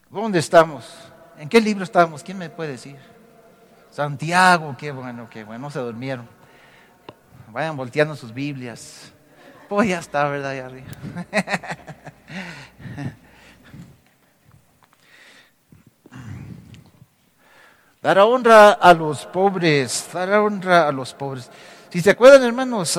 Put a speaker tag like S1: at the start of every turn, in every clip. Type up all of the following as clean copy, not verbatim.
S1: ¿Dónde estamos? ¿En qué libro estamos? ¿Quién me puede decir? Santiago, qué bueno, no se durmieron. Vayan volteando sus Biblias. Pues ya está, ¿verdad? Allá arriba. Dar honra a los pobres, dar honra a los pobres. Si se acuerdan, hermanos,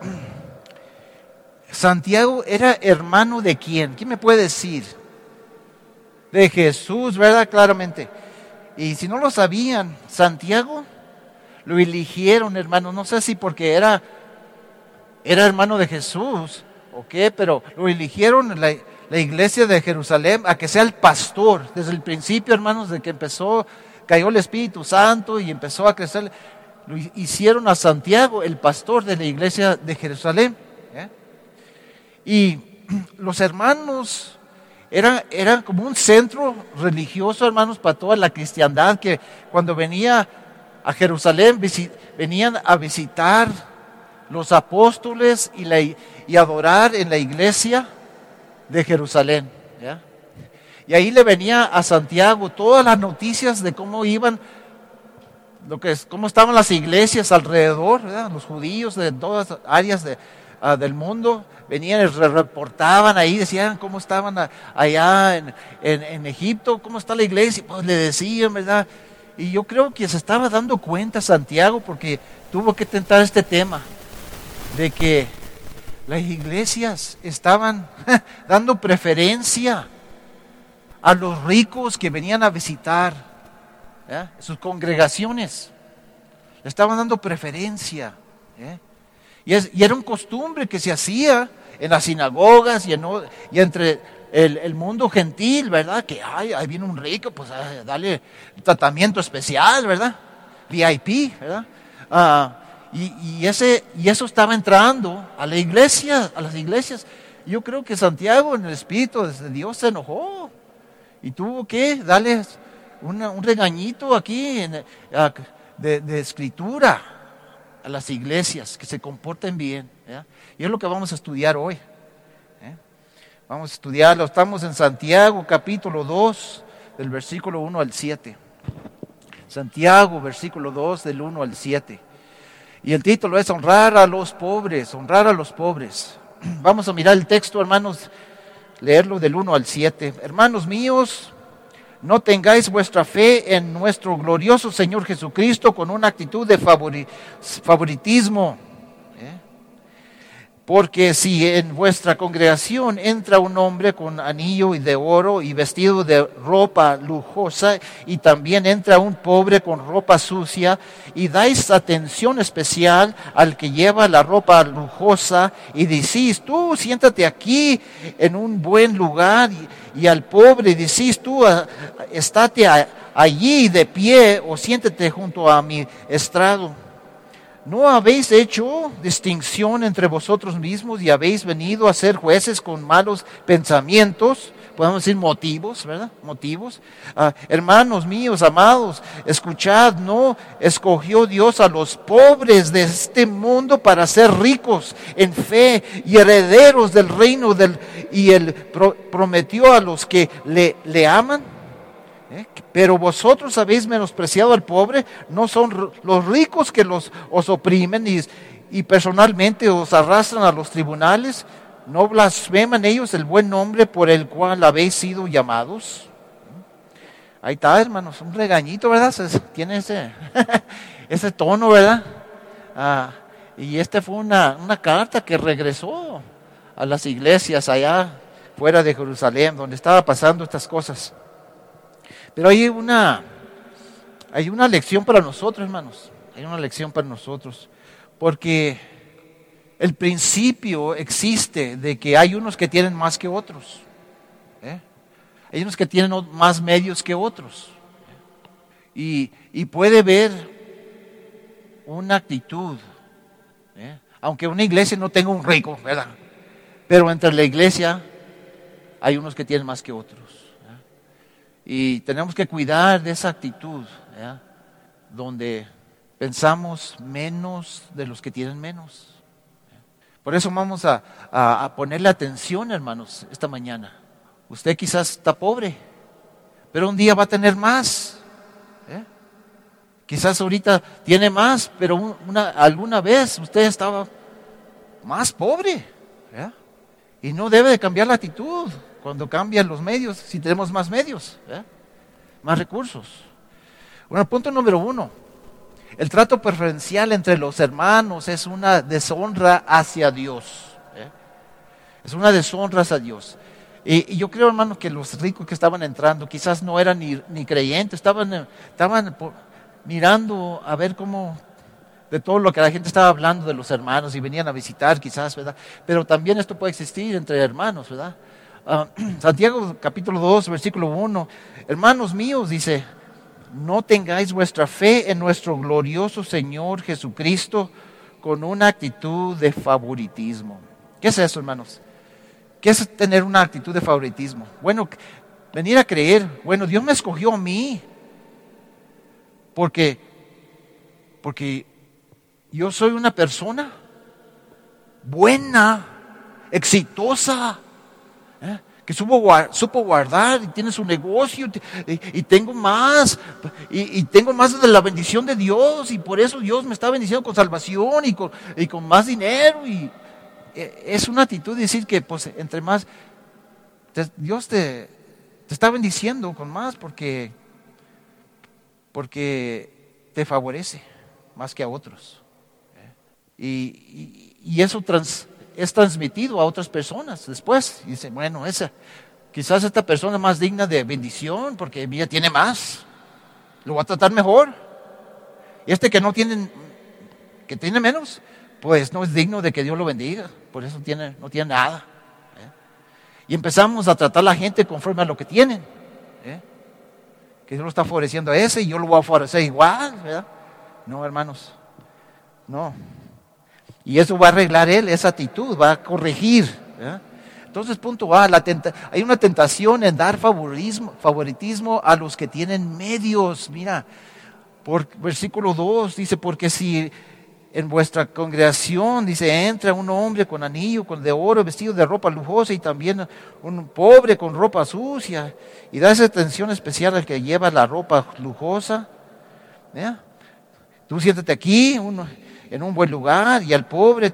S1: Santiago era hermano de quién? ¿Quién me puede decir? De Jesús, ¿verdad? Claramente. Y si no lo sabían, Santiago lo eligieron, hermano. No sé si porque era hermano de Jesús o qué, pero lo eligieron la iglesia de Jerusalén a que sea el pastor. Desde el principio, hermanos, de que cayó el Espíritu Santo y empezó a crecer, lo hicieron a Santiago el pastor de la iglesia de Jerusalén. Y los hermanos eran como un centro religioso, hermanos, para toda la cristiandad, que cuando venía a Jerusalén venían a visitar los apóstoles y adorar en la iglesia de Jerusalén. ¿Ya? Y ahí le venía a Santiago todas las noticias de cómo iban, cómo estaban las iglesias alrededor, ¿verdad? Los judíos de todas áreas del mundo venían y reportaban ahí, decían cómo estaban allá en Egipto, cómo está la iglesia, pues le decían, ¿verdad? Y yo creo que se estaba dando cuenta Santiago porque tuvo que tentar este tema de que las iglesias estaban dando preferencia a los ricos que venían a visitar sus congregaciones. Le estaban dando preferencia. Y era una costumbre que se hacía en las sinagogas y entre el mundo gentil, ¿verdad? Que ahí viene un rico, pues dale tratamiento especial, ¿verdad? VIP, ¿verdad? Y eso estaba entrando a la iglesia, a las iglesias. Yo creo que Santiago, en el Espíritu de Dios, se enojó y tuvo que darles un regañito aquí de escritura a las iglesias, que se comporten bien. Y es lo que vamos a estudiar hoy. Vamos a estudiarlo. Estamos en Santiago, capítulo 2, del versículo 1 al 7. Santiago, versículo 2, del 1 al 7. Y el título es honrar a los pobres, honrar a los pobres. Vamos a mirar el texto, hermanos, leerlo del 1 al 7. Hermanos míos, no tengáis vuestra fe en nuestro glorioso Señor Jesucristo con una actitud de favoritismo. Porque si en vuestra congregación entra un hombre con anillo de oro y vestido de ropa lujosa, y también entra un pobre con ropa sucia, y dais atención especial al que lleva la ropa lujosa, y decís, tú siéntate aquí en un buen lugar, y al pobre decís, tú estate allí de pie, o siéntate junto a mi estrado. ¿No habéis hecho distinción entre vosotros mismos y habéis venido a ser jueces con malos pensamientos? Podemos decir motivos, ¿verdad? Motivos. Hermanos míos, amados, escuchad, ¿no escogió Dios a los pobres de este mundo para ser ricos en fe y herederos del reino y Él prometió a los que le aman? Pero vosotros habéis menospreciado al pobre. No son los ricos que os oprimen y personalmente os arrastran a los tribunales. ¿No blasfeman ellos el buen nombre por el cual habéis sido llamados? Ahí está, hermanos, un regañito, ¿verdad? Tiene ese tono, ¿verdad? Y fue una carta que regresó a las iglesias allá fuera de Jerusalén, donde estaba pasando estas cosas. Pero hay una lección para nosotros, hermanos. Hay una lección para nosotros. Porque el principio existe de que hay unos que tienen más que otros. Hay unos que tienen más medios que otros. Y puede ver una actitud. Aunque una iglesia no tenga un rico, ¿verdad? Pero entre la iglesia hay unos que tienen más que otros. Y tenemos que cuidar de esa actitud, donde pensamos menos de los que tienen menos. Por eso vamos a ponerle atención, hermanos, esta mañana. Usted quizás está pobre, pero un día va a tener más. ¿Eh? Quizás ahorita tiene más, pero alguna vez usted estaba más pobre. ¿Eh? Y no debe de cambiar la actitud cuando cambian los medios, si tenemos más medios, más recursos. Bueno, punto número 1. El trato preferencial entre los hermanos es una deshonra hacia Dios. Es una deshonra hacia Dios. Y yo creo, hermanos, que los ricos que estaban entrando quizás no eran ni creyentes, estaban mirando a ver cómo, de todo lo que la gente estaba hablando de los hermanos y venían a visitar quizás, ¿verdad? Pero también esto puede existir entre hermanos, ¿verdad? Santiago capítulo 2, versículo 1, hermanos míos, dice, no tengáis vuestra fe en nuestro glorioso Señor Jesucristo con una actitud de favoritismo. ¿Qué es eso, hermanos? ¿Qué es tener una actitud de favoritismo? Bueno, venir a creer, bueno, Dios me escogió a mí porque yo soy una persona buena, exitosa, que supo guardar y tiene su negocio y tengo más, y tengo más de la bendición de Dios, y por eso Dios me está bendiciendo con salvación y con más dinero. Y es una actitud de decir que pues entre más Dios te está bendiciendo con más porque te favorece más que a otros. Y eso es transmitido a otras personas después. Y dice, bueno, quizás esta persona es más digna de bendición porque ella tiene más, lo va a tratar mejor. Y que que tiene menos, pues no es digno de que Dios lo bendiga, por eso no tiene nada. Y empezamos a tratar a la gente conforme a lo que tienen. Que Dios lo está favoreciendo a ese y yo lo voy a favorecer igual, ¿verdad? No, hermanos, no. Y eso va a arreglar él, esa actitud, va a corregir. Entonces, punto A, hay una tentación en dar favoritismo a los que tienen medios. Mira, por versículo 2 dice, porque si en vuestra congregación, dice, entra un hombre con anillo, de oro, vestido de ropa lujosa, y también un pobre con ropa sucia, y da esa atención especial al que lleva la ropa lujosa. Tú siéntate aquí, en un buen lugar, y al pobre,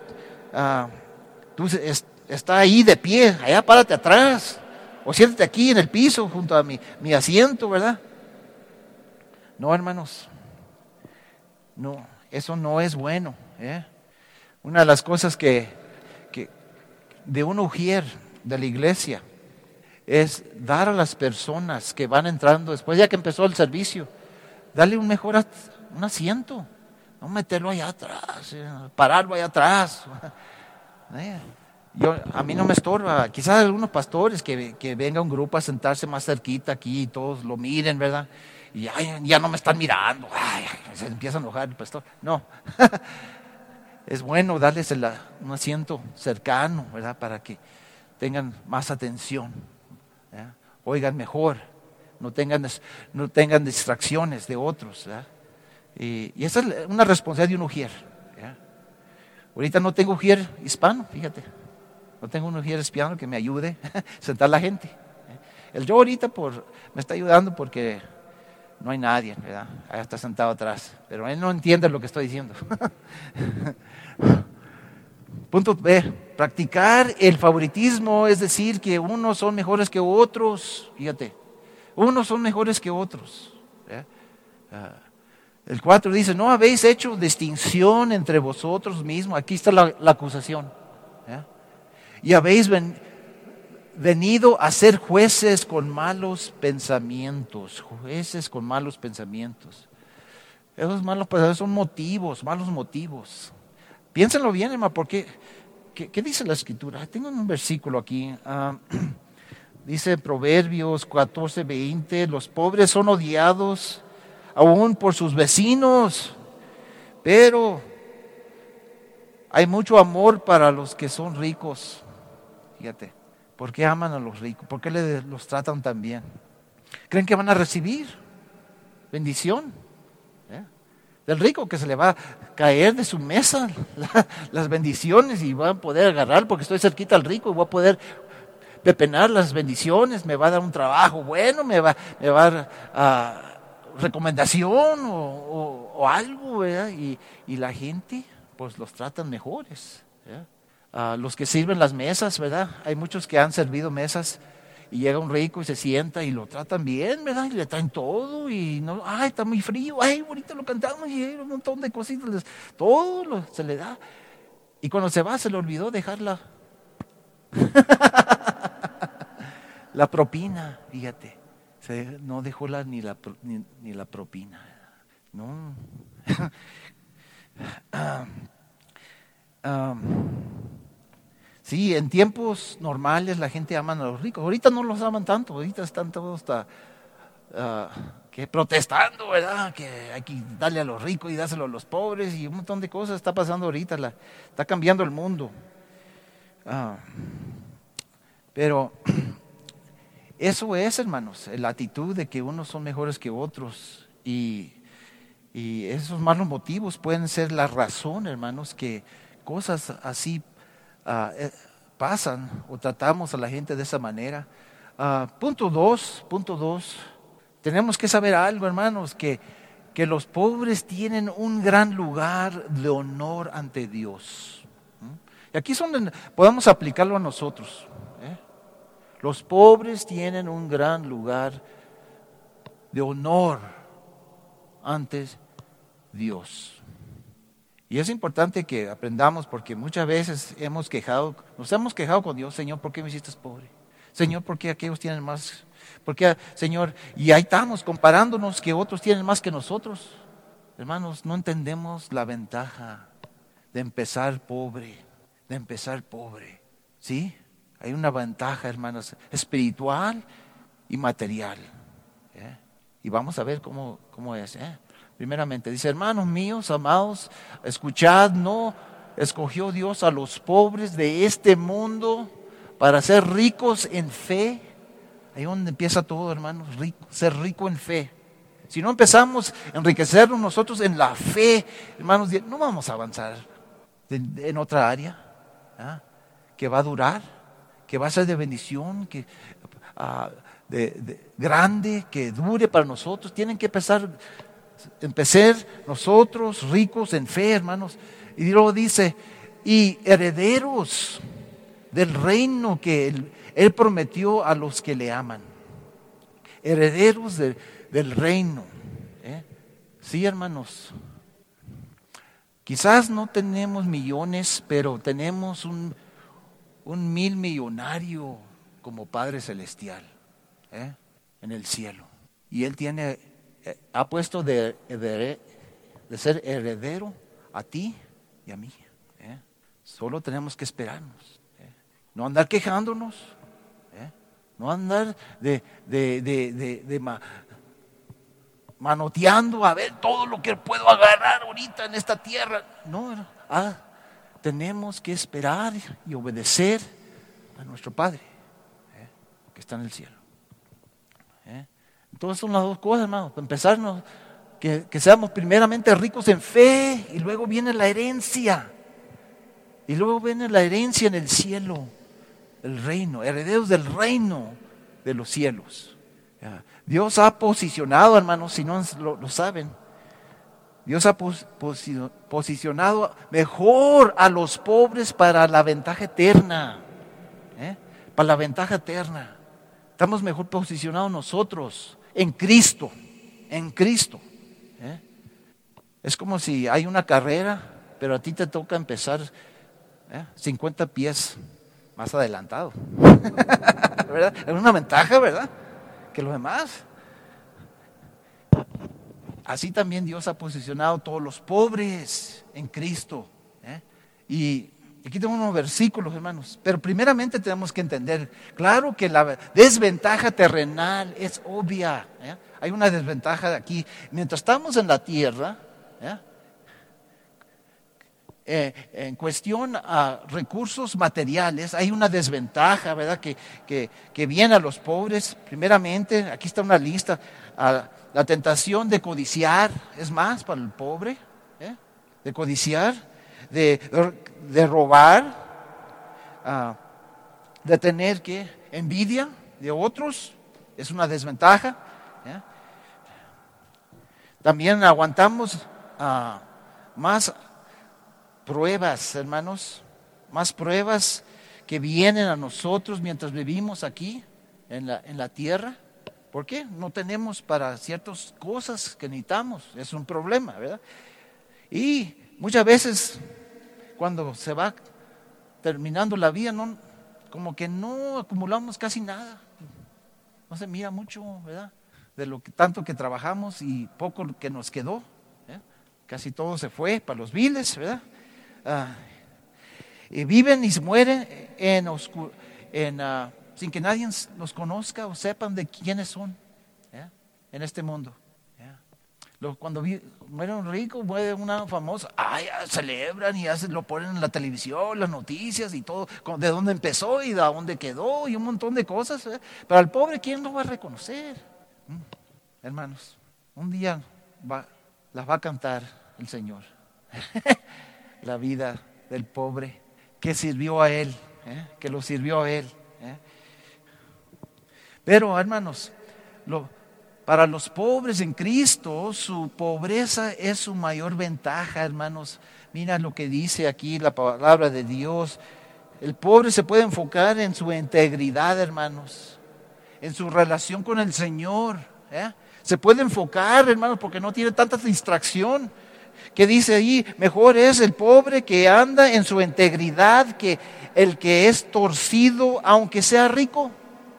S1: está ahí de pie, allá párate atrás, o siéntate aquí en el piso junto a mi asiento, ¿verdad? No, hermanos, no, eso no es bueno. Una de las cosas que de un ujier de la iglesia es dar a las personas que van entrando después, ya que empezó el servicio, darle un mejor un asiento. No meterlo allá atrás, pararlo allá atrás. A mí no me estorba. Quizás algunos pastores que venga un grupo a sentarse más cerquita aquí y todos lo miren, ¿verdad? Y ya no me están mirando. Se empieza a enojar el pastor. No. Es bueno darles un asiento cercano, ¿verdad? Para que tengan más atención. Oigan mejor. No tengan distracciones de otros, ¿verdad? Y esa es una responsabilidad de un ujier. Ahorita no tengo ujier hispano, fíjate. No tengo un ujier hispano que me ayude a sentar a la gente. El yo ahorita me está ayudando porque no hay nadie, ¿verdad? Ahí está sentado atrás. Pero él no entiende lo que estoy diciendo. Punto B. Practicar el favoritismo es decir que unos son mejores que otros. Fíjate. Unos son mejores que otros. El 4 dice, no habéis hecho distinción entre vosotros mismos. Aquí está la acusación. Y habéis venido a ser jueces con malos pensamientos. Jueces con malos pensamientos. Esos malos pensamientos son malos motivos. Piénsenlo bien, hermano, porque ¿qué dice la Escritura? Tengo un versículo aquí. Dice Proverbios 14:20, los pobres son odiados aún por sus vecinos, pero hay mucho amor para los que son ricos. Fíjate, ¿por qué aman a los ricos? ¿Por qué los tratan tan bien? ¿Creen que van a recibir bendición? Del rico que se le va a caer de su mesa las bendiciones y va a poder agarrar porque estoy cerquita al rico y voy a poder pepenar las bendiciones, me va a dar un trabajo bueno, me va a dar recomendación o algo, ¿verdad? Y la gente, pues los tratan mejores, ¿verdad? Los que sirven las mesas, ¿verdad? Hay muchos que han servido mesas y llega un rico y se sienta y lo tratan bien, ¿verdad? Y le traen todo y no, ay, está muy frío, ay, ahorita lo cantamos y hay un montón de cositas, se le da. Y cuando se va se le olvidó dejar la propina, fíjate. No dejó ni la propina. No. Sí, en tiempos normales la gente ama a los ricos. Ahorita no los aman tanto. Ahorita están todos protestando, ¿verdad? Que hay que darle a los ricos y dárselo a los pobres y un montón de cosas está pasando ahorita. Está cambiando el mundo. Pero eso es, hermanos, la actitud de que unos son mejores que otros y esos malos motivos pueden ser la razón, hermanos, que cosas así pasan o tratamos a la gente de esa manera. Punto dos, tenemos que saber algo, hermanos, que los pobres tienen un gran lugar de honor ante Dios. Y aquí es donde podemos aplicarlo a nosotros. Los pobres tienen un gran lugar de honor ante Dios. Y es importante que aprendamos porque muchas veces nos hemos quejado con Dios, Señor, ¿por qué me hiciste pobre? Señor, ¿por qué aquellos tienen más? ¿Por qué, Señor? Y ahí estamos comparándonos que otros tienen más que nosotros. Hermanos, no entendemos la ventaja de empezar pobre, ¿sí? Hay una ventaja, hermanos, espiritual y material. Y vamos a ver cómo es. Primeramente, dice, hermanos míos, amados, escuchad, no escogió Dios a los pobres de este mundo para ser ricos en fe. Ahí es donde empieza todo, hermanos, ser rico en fe. Si no empezamos a enriquecernos nosotros en la fe, hermanos, no vamos a avanzar en otra área que va a durar, que va a ser de bendición, que grande, que dure para nosotros. Tienen que empezar nosotros ricos en fe, hermanos. Y luego dice, y herederos del reino que Él prometió a los que le aman. Herederos del reino. Sí, hermanos. Quizás no tenemos millones, pero tenemos un 1,000 millonario como Padre Celestial en el cielo. Y Él ha puesto de ser heredero a ti y a mí. Solo tenemos que esperarnos. No andar quejándonos. No andar manoteando a ver todo lo que puedo agarrar ahorita en esta tierra. No, tenemos que esperar y obedecer a nuestro Padre que está en el cielo. Entonces son las dos cosas, hermano. Para empezarnos, que seamos primeramente ricos en fe y luego viene la herencia. Y luego viene la herencia en el cielo, el reino, herederos del reino de los cielos. Dios ha posicionado, hermanos, si no lo saben, Dios ha posicionado mejor a los pobres para la ventaja eterna. Para la ventaja eterna. Estamos mejor posicionados nosotros en Cristo. Es como si hay una carrera, pero a ti te toca empezar 50 pies más adelantado. ¿Verdad? Es una ventaja, ¿verdad? Que los demás. Así también Dios ha posicionado a todos los pobres en Cristo. Y aquí tengo unos versículos, hermanos. Pero primeramente tenemos que entender, claro que la desventaja terrenal es obvia. Hay una desventaja aquí. Mientras estamos en la tierra, en cuestión a recursos materiales, hay una desventaja, ¿verdad? Que viene a los pobres. Primeramente, aquí está una lista. La tentación de codiciar es más para el pobre, de codiciar, de robar, de tener que envidia de otros, es una desventaja. También aguantamos más pruebas, hermanos, más pruebas que vienen a nosotros mientras vivimos aquí en la tierra. ¿Por qué? No tenemos para ciertas cosas que necesitamos. Es un problema, ¿verdad? Y muchas veces cuando se va terminando la vida, como que no acumulamos casi nada. No se mira mucho, ¿verdad? De lo que tanto que trabajamos y poco que nos quedó. Casi todo se fue para los viles, ¿verdad? Y viven y se mueren sin que nadie los conozca o sepan de quiénes son en este mundo. Cuando muere un rico, muere una famosa, celebran y lo ponen en la televisión, las noticias y todo, de dónde empezó y de dónde quedó y un montón de cosas. Pero al pobre, ¿quién lo va a reconocer? Hermanos, un día las va a cantar el Señor. La vida del pobre que sirvió a Él, que lo sirvió a Él. Pero, hermanos, para los pobres en Cristo, su pobreza es su mayor ventaja, hermanos. Mira lo que dice aquí la palabra de Dios. El pobre se puede enfocar en su integridad, hermanos, en su relación con el Señor. Se puede enfocar, hermanos, porque no tiene tanta distracción. Que dice ahí, mejor es el pobre que anda en su integridad que el que es torcido, aunque sea rico.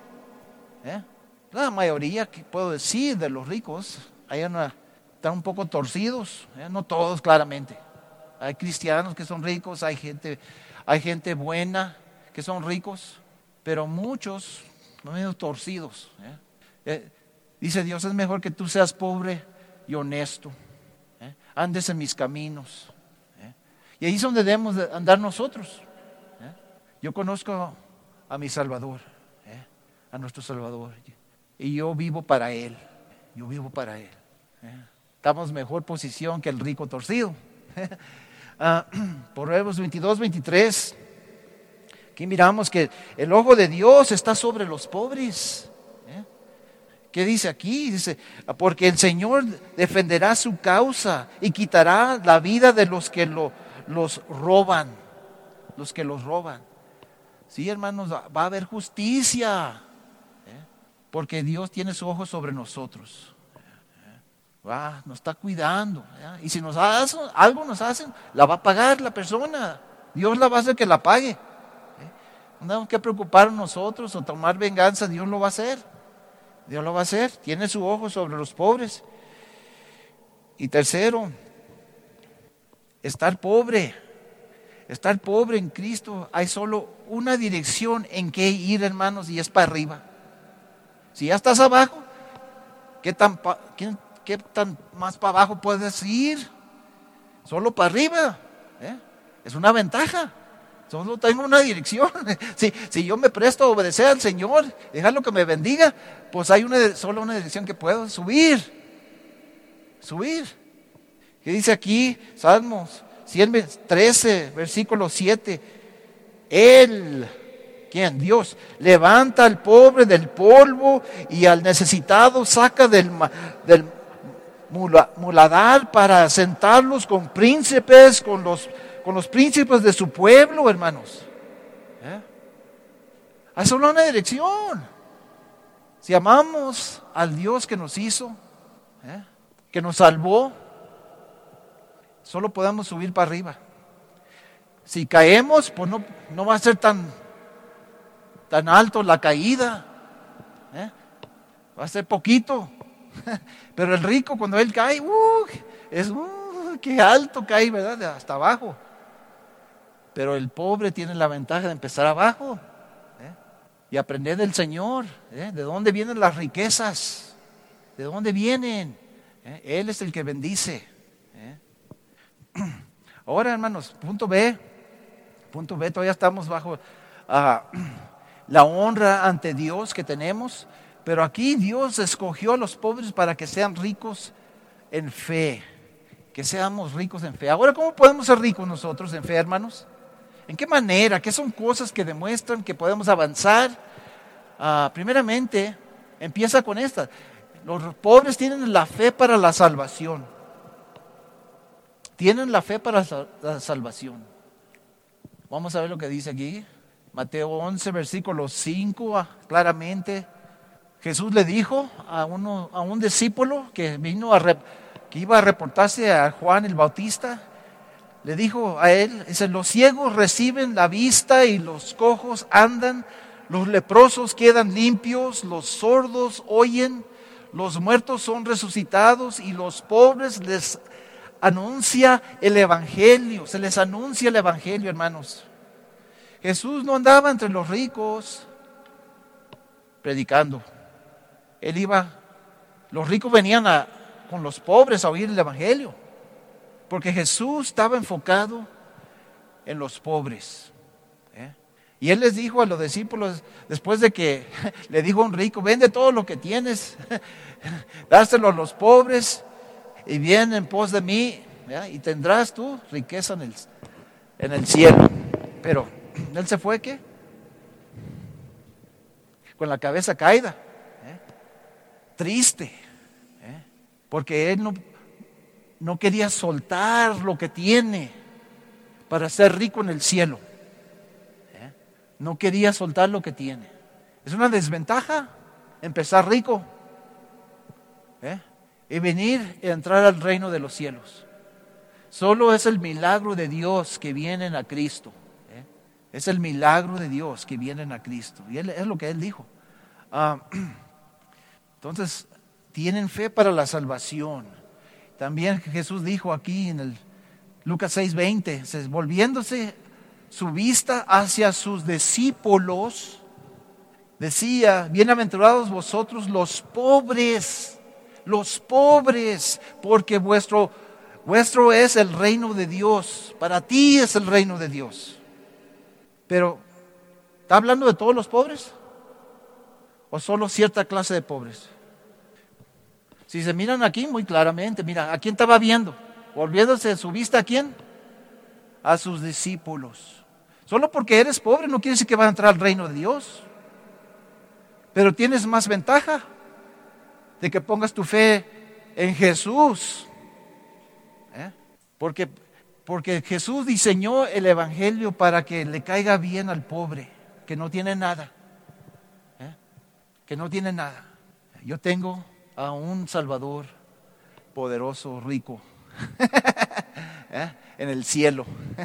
S1: La mayoría, que puedo decir, de los ricos están un poco torcidos, no todos claramente. Hay cristianos que son ricos, hay gente buena que son ricos, pero muchos medio torcidos. Dice Dios, es mejor que tú seas pobre y honesto, andes en mis caminos. Y ahí es donde debemos de andar nosotros. Yo conozco a mi Salvador, a nuestro Salvador. Y yo vivo para Él. Estamos en mejor posición que el rico torcido. Proverbios 22-23. Aquí miramos que el ojo de Dios está sobre los pobres. ¿Qué dice aquí? Dice, porque el Señor defenderá su causa y quitará la vida de los que los roban. Los que los roban. Sí, hermanos, va a haber justicia. Porque Dios tiene su ojo sobre nosotros. Nos está cuidando. Y si algo nos hacen, la va a pagar la persona. Dios la va a hacer que la pague. No tenemos que preocuparnos nosotros o tomar venganza. Dios lo va a hacer. Dios lo va a hacer. Tiene su ojo sobre los pobres. Y tercero, estar pobre. Estar pobre en Cristo. Hay solo una dirección en que ir, hermanos, y es para arriba. Si ya estás abajo, ¿qué tan más para abajo puedes ir? Solo para arriba. Es una ventaja. Solo tengo una dirección. Si yo me presto a obedecer al Señor, dejarlo que me bendiga, pues hay solo una dirección que puedo: subir. ¿Qué dice aquí? Salmos 113, versículo 7. ¿Quién? Dios levanta al pobre del polvo y al necesitado saca del muladar para sentarlos con príncipes, con los príncipes de su pueblo, hermanos. Hay solo una dirección. Si amamos al Dios que nos hizo, que nos salvó, solo podemos subir para arriba. Si caemos, pues no va a ser tan alto la caída, va a ser poquito. Pero el rico, cuando él cae, qué alto cae, ¿verdad? Hasta abajo. Pero el pobre tiene la ventaja de empezar abajo y aprender del Señor. ¿De dónde vienen las riquezas? ¿De dónde vienen? Él es el que bendice. Ahora, hermanos, punto B, todavía estamos bajo la honra ante Dios que tenemos, pero aquí Dios escogió a los pobres para que sean ricos en fe, que seamos ricos en fe. Ahora, ¿cómo podemos ser ricos nosotros en fe, hermanos? ¿En qué manera? ¿Qué son cosas que demuestran que podemos avanzar Primeramente, empieza con esta. Los pobres tienen la fe para la salvación. Tienen la fe para la salvación. Vamos a ver lo que dice aquí. Mateo 11, versículo 5, claramente. Jesús le dijo a un discípulo que que iba a reportarse a Juan el Bautista. Le dijo a él, dice, los ciegos reciben la vista y los cojos andan, los leprosos quedan limpios, los sordos oyen, los muertos son resucitados y los pobres les anuncia el evangelio, se les anuncia el evangelio, hermanos. Jesús no andaba entre los ricos predicando. Los ricos venían con los pobres a oír el evangelio, porque Jesús estaba enfocado en los pobres. Y él les dijo a los discípulos, después de que le dijo a un rico, vende todo lo que tienes, dáselo a los pobres y ven en pos de mí, y tendrás tú riqueza en el cielo. Pero él se fue, ¿qué? Con la cabeza caída, triste, porque él no quería soltar lo que tiene para ser rico en el cielo. No quería soltar lo que tiene. Es una desventaja empezar rico y venir y entrar al reino de los cielos. Solo es el milagro de Dios que vienen a Cristo. Es el milagro de Dios que vienen a Cristo. Y es lo que él dijo. Entonces, tienen fe para la salvación. También Jesús dijo aquí en el Lucas 6:20, volviéndose su vista hacia sus discípulos, decía, bienaventurados vosotros los pobres, porque vuestro es el reino de Dios, para ti es el reino de Dios. Pero, ¿está hablando de todos los pobres? ¿O solo cierta clase de pobres? Si se miran aquí muy claramente, mira, ¿a quién estaba viendo? Volviéndose su vista, ¿a quién? A sus discípulos. Solo porque eres pobre no quiere decir que vas a entrar al reino de Dios. Pero tienes más ventaja de que pongas tu fe en Jesús. Porque Jesús diseñó el evangelio para que le caiga bien al pobre, que no tiene nada. Que no tiene nada. Yo tengo a un Salvador poderoso, rico, en el cielo,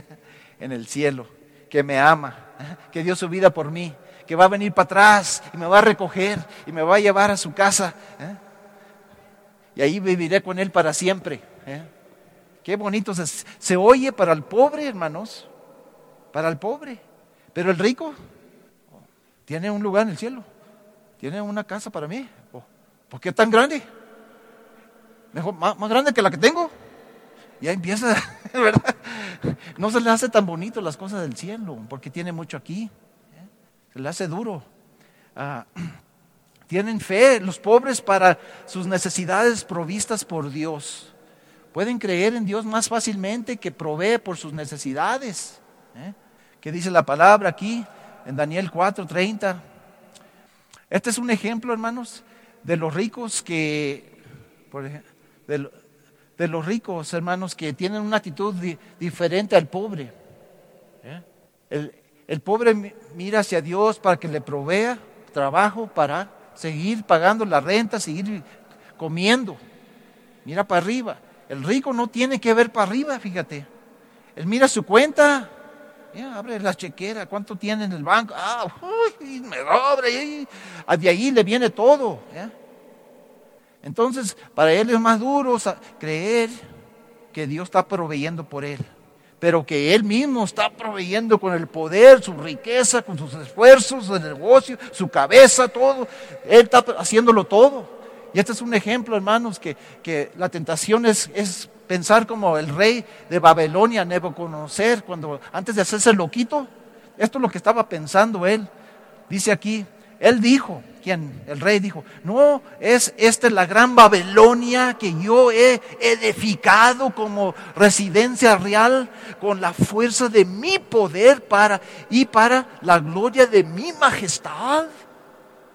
S1: que me ama, que dio su vida por mí, que va a venir para atrás y me va a recoger y me va a llevar a su casa, y ahí viviré con él para siempre. Qué bonito se oye para el pobre, hermanos, para el pobre. Pero el rico tiene un lugar en el cielo, tiene una casa para mí. ¿Por qué tan grande? Mejor, más grande que la que tengo. Ya empieza, ¿verdad? No se le hace tan bonito las cosas del cielo, porque tiene mucho aquí. Se le hace duro. Tienen fe los pobres para sus necesidades provistas por Dios. Pueden creer en Dios más fácilmente que provee por sus necesidades. ¿Qué dice la palabra aquí en Daniel 4:30? Este es un ejemplo, hermanos, de los ricos de los ricos, hermanos, que tienen una actitud diferente al pobre. El pobre mira hacia Dios para que le provea trabajo para seguir pagando la renta, seguir comiendo. Mira para arriba. El rico no tiene que ver para arriba, fíjate. Él mira su cuenta, abre la chequera, ¿cuánto tiene en el banco? Me sobra, de ahí le viene todo. Entonces, para él es más duro creer que Dios está proveyendo por él, pero que él mismo está proveyendo con el poder, su riqueza, con sus esfuerzos, su negocio, su cabeza, todo. Él está haciéndolo todo. Y este es un ejemplo, hermanos, que la tentación es pensar como el rey de Babilonia, Nabucodonosor, cuando antes de hacerse loquito, esto es lo que estaba pensando él. Dice aquí, él dijo, el rey dijo, no, es esta la gran Babilonia que yo he edificado como residencia real con la fuerza de mi poder para la gloria de mi majestad.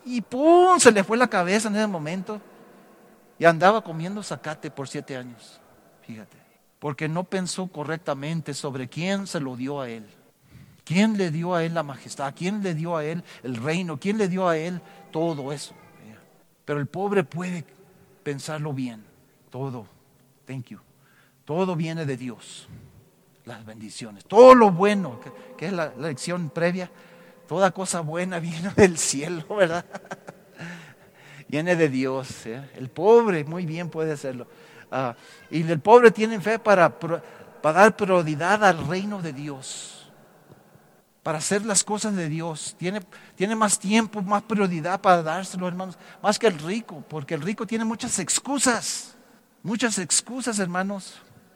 S1: Y ¡pum! Se le fue la cabeza en ese momento. Y andaba comiendo zacate por 7 años. Fíjate. Porque no pensó correctamente sobre quién se lo dio a él. ¿Quién le dio a él la majestad? ¿Quién le dio a él el reino? ¿Quién le dio a él todo eso? Pero el pobre puede pensarlo bien. Todo, thank you. Todo viene de Dios. Las bendiciones. Todo lo bueno, que es la lección previa. Toda cosa buena viene del cielo, ¿verdad? Viene de Dios. El pobre muy bien puede hacerlo. Y el pobre tiene fe para dar prioridad al reino de Dios. Para hacer las cosas de Dios. Tiene más tiempo, más prioridad para dárselo, hermanos. Más que el rico, porque el rico tiene muchas excusas. Muchas excusas, hermanos.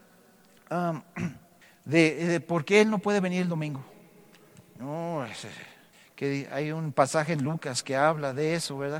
S1: De por qué él no puede venir el domingo. No, que hay un pasaje en Lucas que habla de eso, ¿verdad?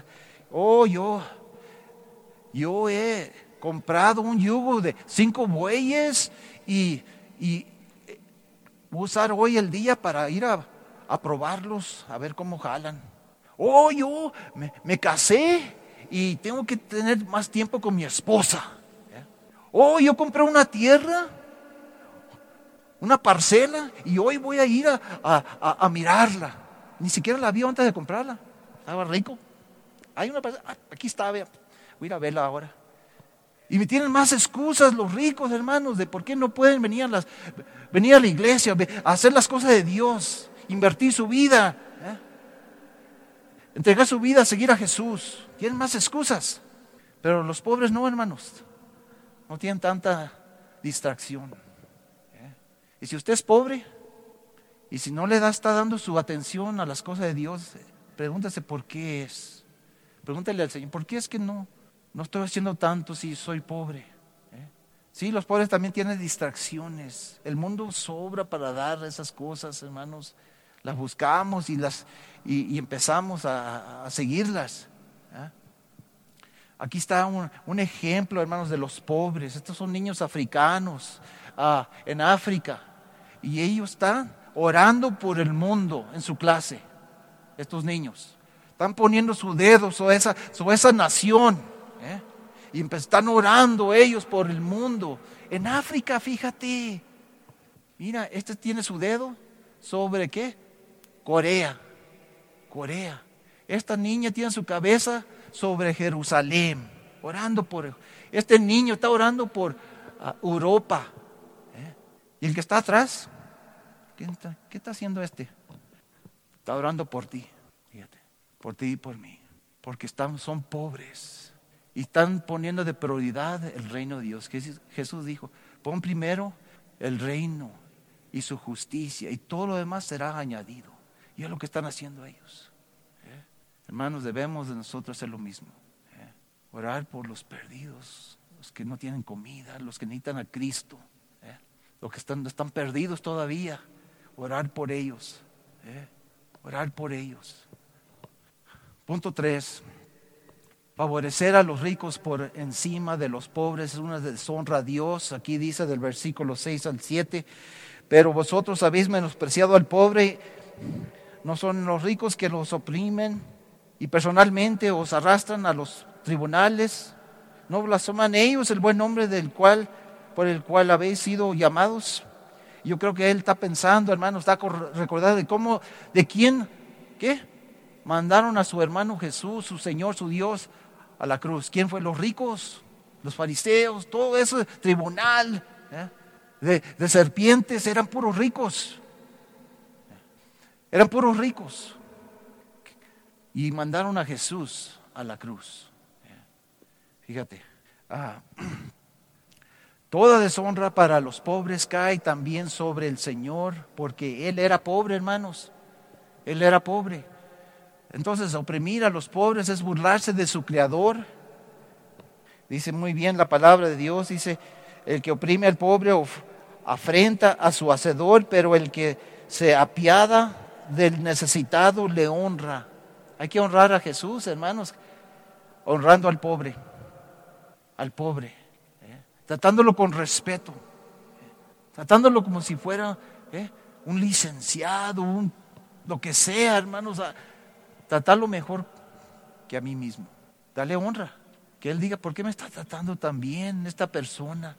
S1: Yo he comprado un yugo de 5 bueyes y voy a usar hoy el día para ir a probarlos, a ver cómo jalan. Yo me casé y tengo que tener más tiempo con mi esposa. Yo compré una tierra, una parcela, y hoy voy a ir a mirarla. Ni siquiera la vi antes de comprarla. Estaba rico. Hay una parcela, aquí está, vea. Voy a ir a verla ahora. Y me tienen más excusas los ricos, hermanos, de por qué no pueden venir a la iglesia, a hacer las cosas de Dios, invertir su vida, entregar su vida a seguir a Jesús. Tienen más excusas. Pero los pobres no, hermanos. No tienen tanta distracción. Y si usted es pobre, y si no está dando su atención a las cosas de Dios, pregúntese por qué es. Pregúntale al Señor, ¿por qué es que no estoy haciendo tanto si soy pobre? Sí, los pobres también tienen distracciones. El mundo sobra para dar esas cosas, hermanos. Las buscamos y empezamos a seguirlas. Aquí está un ejemplo, hermanos, de los pobres. Estos son niños africanos en África. Y ellos están orando por el mundo en su clase. Estos niños están poniendo su dedo sobre esa nación. Y están orando ellos por el mundo. En África, fíjate. Mira, este tiene su dedo sobre ¿qué? Corea. Esta niña tiene su cabeza sobre Jerusalén. Orando por... Este niño está orando por Europa. Y el que está atrás, ¿qué está haciendo este? Está orando por ti, fíjate, por ti y por mí, porque son pobres y están poniendo de prioridad el reino de Dios. Jesús dijo, pon primero el reino y su justicia y todo lo demás será añadido. Y es lo que están haciendo ellos. Hermanos, debemos de nosotros hacer lo mismo. Orar por los perdidos, los que no tienen comida, los que necesitan a Cristo. Los que están perdidos todavía, orar por ellos. Orar por ellos. Punto 3. Favorecer a los ricos por encima de los pobres es una deshonra a Dios. Aquí dice del versículo 6 al 7. Pero vosotros habéis menospreciado al pobre. No son los ricos que los oprimen y personalmente os arrastran a los tribunales. No blasfeman ellos el buen nombre por el cual habéis sido llamados. Yo creo que él está pensando, hermano, está recordando de quién, mandaron a su hermano Jesús, su Señor, su Dios, a la cruz. ¿Quién fue? Los ricos, los fariseos, todo eso, tribunal de serpientes, eran puros ricos. Eran puros ricos. Y mandaron a Jesús a la cruz. Fíjate. Toda deshonra para los pobres cae también sobre el Señor, porque Él era pobre, hermanos. Él era pobre. Entonces, oprimir a los pobres es burlarse de su Creador. Dice muy bien la palabra de Dios, dice, el que oprime al pobre afrenta a su Hacedor, pero el que se apiada del necesitado le honra. Hay que honrar a Jesús, hermanos, honrando al pobre, tratándolo con respeto, tratándolo como si fuera un licenciado, lo que sea, hermanos, tratarlo mejor que a mí mismo. Dale honra. Que Él diga, ¿por qué me está tratando tan bien esta persona?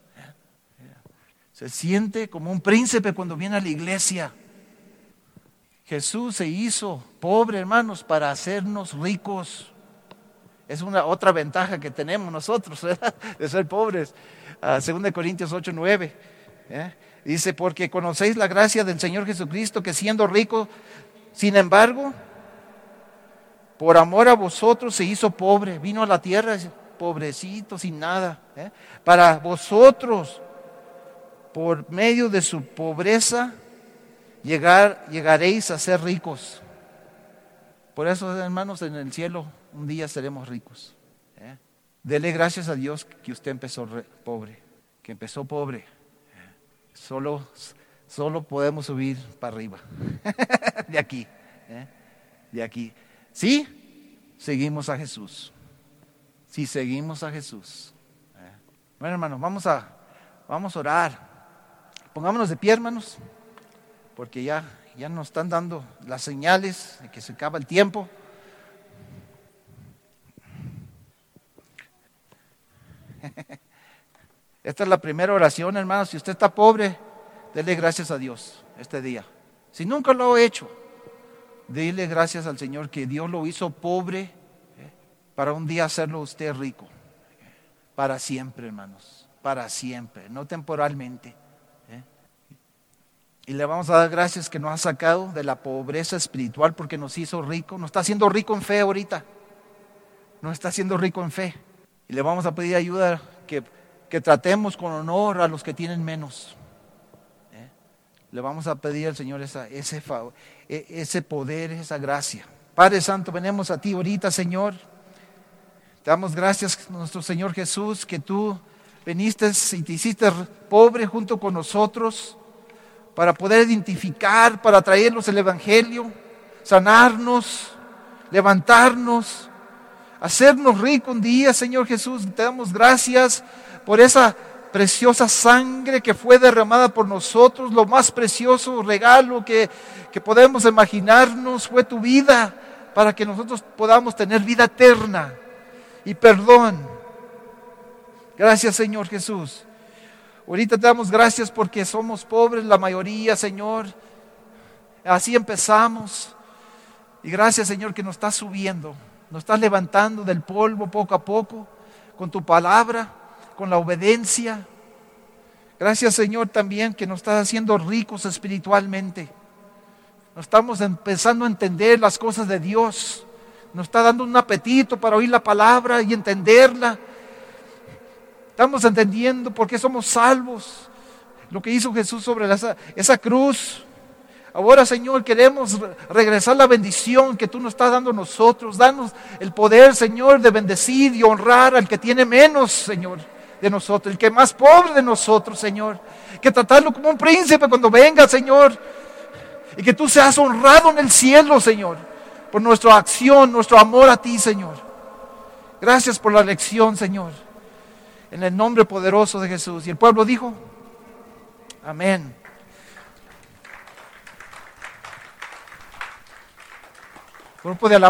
S1: Se siente como un príncipe cuando viene a la iglesia. Jesús se hizo pobre, hermanos, para hacernos ricos. Es una otra ventaja que tenemos nosotros, ¿verdad? De ser pobres. 2 Corintios 8:9. Dice, porque conocéis la gracia del Señor Jesucristo, que siendo rico, sin embargo, por amor a vosotros se hizo pobre. Vino a la tierra pobrecito, sin nada. Para vosotros, por medio de su pobreza, llegaréis a ser ricos. Por eso, hermanos, en el cielo un día seremos ricos. Dele gracias a Dios que usted empezó pobre, que empezó pobre. Solo podemos subir para arriba. De aquí. De aquí. Sí, seguimos a Jesús. Sí, seguimos a Jesús. Bueno, hermanos, vamos a orar. Pongámonos de pie, hermanos, porque ya nos están dando las señales de que se acaba el tiempo. Esta es la primera oración, hermanos. Si usted está pobre, dele gracias a Dios este día. Si nunca lo ha hecho, dile gracias al Señor que Dios lo hizo pobre para un día hacerlo usted rico. Para siempre, hermanos. Para siempre, no temporalmente. Y le vamos a dar gracias que nos ha sacado de la pobreza espiritual porque nos hizo rico. Nos está haciendo rico en fe ahorita. Nos está haciendo rico en fe. Y le vamos a pedir ayuda que tratemos con honor a los que tienen menos. Le vamos a pedir al Señor ese poder, esa gracia. Padre Santo, venimos a ti ahorita, Señor. Te damos gracias, nuestro Señor Jesús, que tú viniste y te hiciste pobre junto con nosotros para poder identificar, para traernos el Evangelio, sanarnos, levantarnos, hacernos ricos un día, Señor Jesús. Te damos gracias por esa preciosa sangre que fue derramada por nosotros. Lo más precioso regalo que podemos imaginarnos fue tu vida, para que nosotros podamos tener vida eterna y perdón. Gracias, Señor Jesús. Ahorita te damos gracias porque somos pobres la mayoría, Señor. Así empezamos. Y gracias, Señor, que nos estás subiendo, nos estás levantando del polvo poco a poco, con tu palabra, con la obediencia. Gracias, Señor, también que nos estás haciendo ricos espiritualmente. Nos estamos empezando a entender las cosas de Dios. Nos está dando un apetito para oír la palabra y entenderla. Estamos entendiendo por qué somos salvos. Lo que hizo Jesús sobre esa cruz. Ahora, Señor, queremos regresar la bendición que tú nos estás dando a nosotros. Danos el poder, Señor, de bendecir y honrar al que tiene menos, Señor, de nosotros. El que es más pobre de nosotros, Señor. Que tratarlo como un príncipe cuando venga, Señor. Y que tú seas honrado en el cielo, Señor, por nuestra acción, nuestro amor a ti, Señor. Gracias por la lección, Señor. En el nombre poderoso de Jesús. Y el pueblo dijo, amén. Grupo de alabanza.